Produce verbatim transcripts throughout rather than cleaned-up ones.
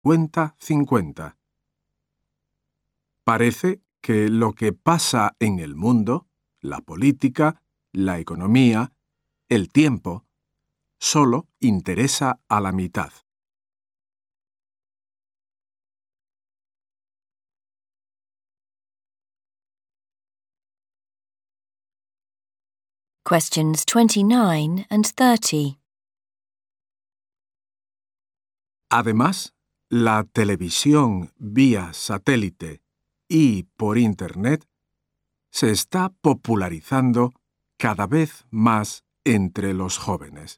cincuenta cincuenta. Parece que lo que pasa en el mundo, la política, la economía, el tiempo, solo interesa a la mitad. Questions twenty-nine and thirty. Además, la televisión vía satélite y por Internet se está popularizando cada vez más entre los jóvenes.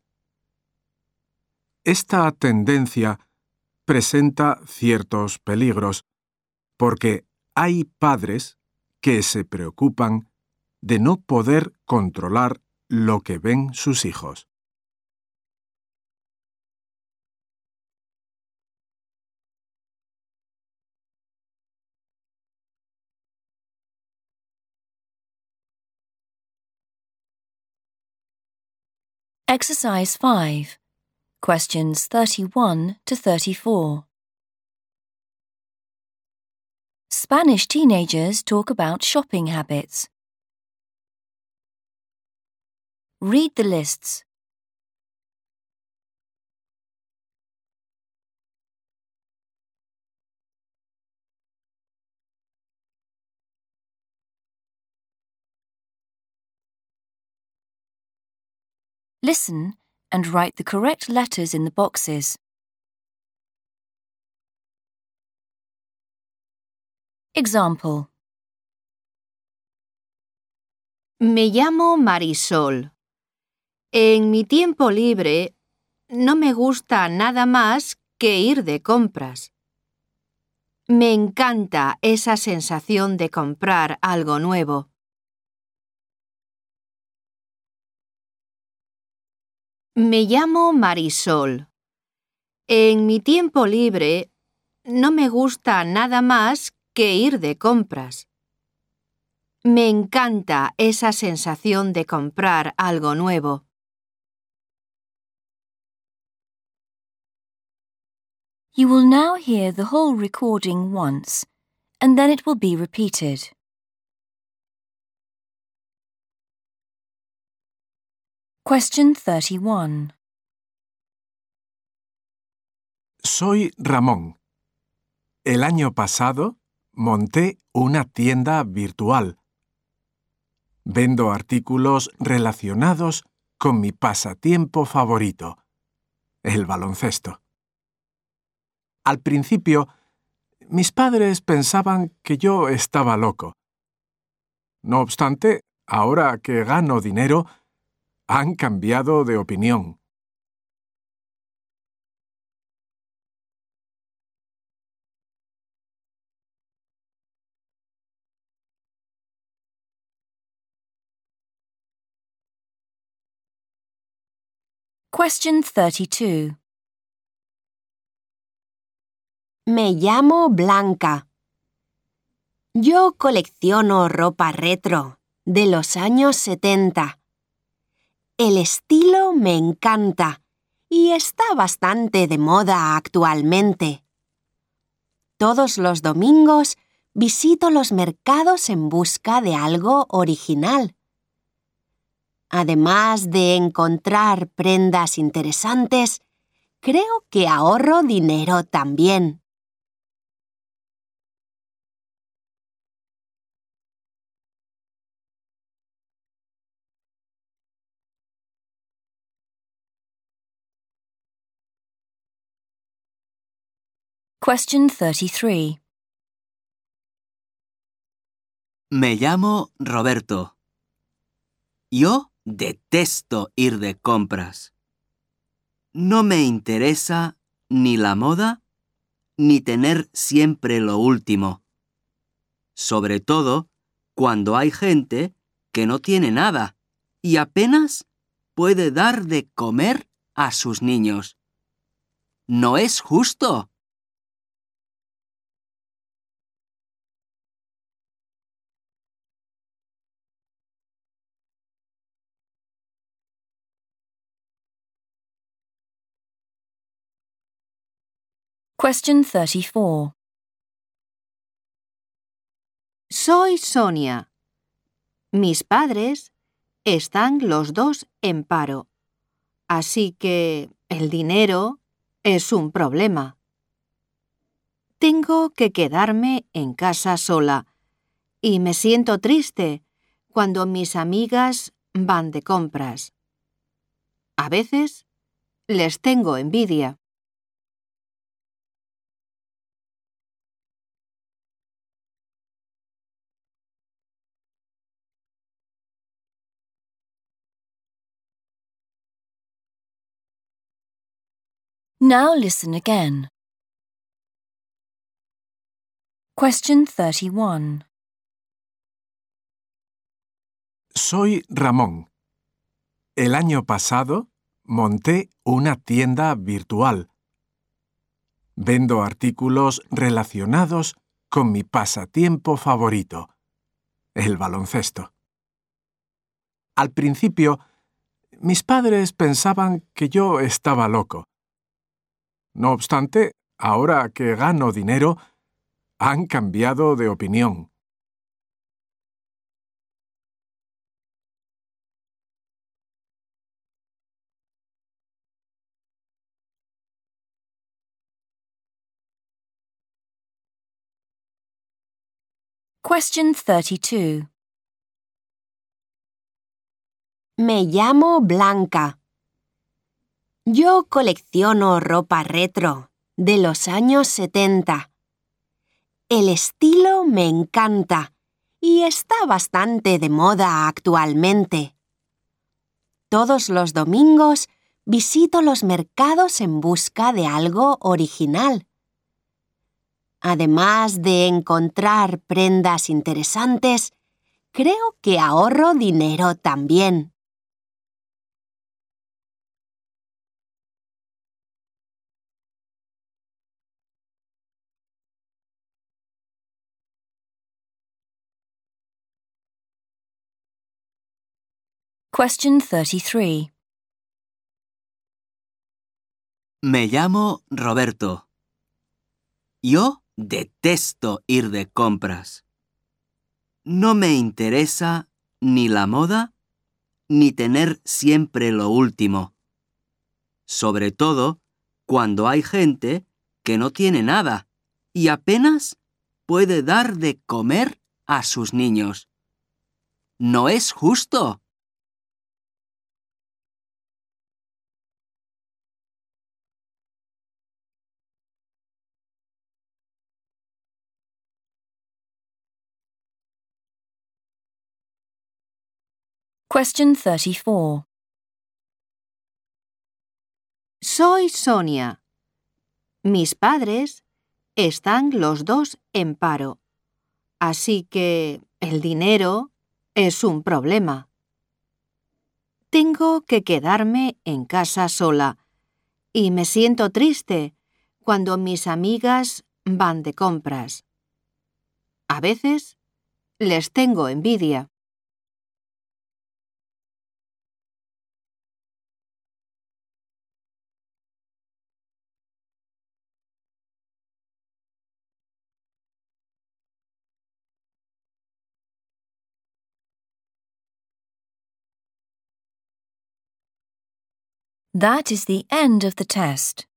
Esta tendencia presenta ciertos peligros porque hay padres que se preocupan de no poder controlar lo que ven sus hijos. Exercise five. Questions thirty-one to thirty-four. Spanish teenagers talk about shopping habits. Read the lists. Listen and write the correct letters in the boxes. Example. Me llamo Marisol. En mi tiempo libre no me gusta nada más que ir de compras. Me encanta esa sensación de comprar algo nuevo. Me llamo Marisol. En mi tiempo libre no me gusta nada más que ir de compras. Me encanta esa sensación de comprar algo nuevo. You will now hear the whole recording once, and then it will be repeated. Question thirty-one. Soy Ramón. El año pasado monté una tienda virtual. Vendo artículos relacionados con mi pasatiempo favorito, el baloncesto. Al principio, mis padres pensaban que yo estaba loco. No obstante, ahora que gano dinero, han cambiado de opinión. Question thirty-two. Me llamo Blanca. Yo colecciono ropa retro de los años setenta. El estilo me encanta y está bastante de moda actualmente. Todos los domingos visito los mercados en busca de algo original. Además de encontrar prendas interesantes, creo que ahorro dinero también. Question thirty-three. Me llamo Roberto. Yo detesto ir de compras. No me interesa ni la moda ni tener siempre lo último. Sobre todo cuando hay gente que no tiene nada y apenas puede dar de comer a sus niños. No es justo. Question thirty-four. Soy Sonia. Mis padres están los dos en paro, así que el dinero es un problema. Tengo que quedarme en casa sola y me siento triste cuando mis amigas van de compras. A veces les tengo envidia. Now listen again. Question thirty-one. Soy Ramón. El año pasado monté una tienda virtual. Vendo artículos relacionados con mi pasatiempo favorito, el baloncesto. Al principio, mis padres pensaban que yo estaba loco. No obstante, ahora que gano dinero, han cambiado de opinión. Question thirty-two. Me llamo Blanca. Yo colecciono ropa retro de los años setenta. El estilo me encanta y está bastante de moda actualmente. Todos los domingos visito los mercados en busca de algo original. Además de encontrar prendas interesantes, creo que ahorro dinero también. Question thirty-three. Me llamo Roberto. Yo detesto ir de compras. No me interesa ni la moda ni tener siempre lo último. Sobre todo cuando hay gente que no tiene nada y apenas puede dar de comer a sus niños. No es justo. Question thirty-four. Soy Sonia. Mis padres están los dos en paro, así que el dinero es un problema. Tengo que quedarme en casa sola y me siento triste cuando mis amigas van de compras. A veces les tengo envidia. That is the end of the test.